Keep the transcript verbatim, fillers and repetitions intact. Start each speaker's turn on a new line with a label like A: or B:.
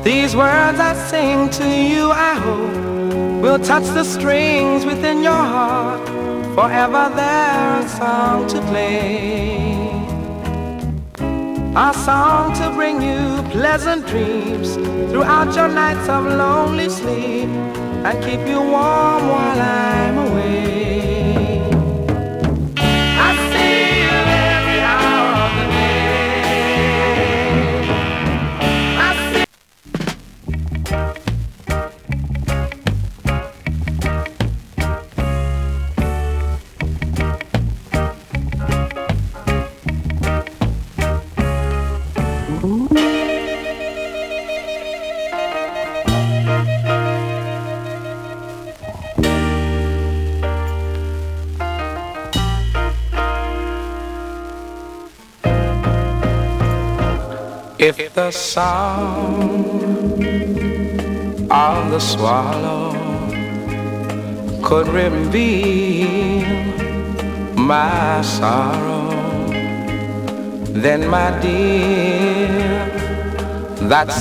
A: These words I sing to you, I hope, will touch the strings within your heart. Forever they're a song to play, a song to bring you pleasant dreams throughout your nights of lonely sleep, and keep you warm while I'm away. I see you every hour of the day. I see if the song of the swallow could reveal my sorrow, then my dear, that's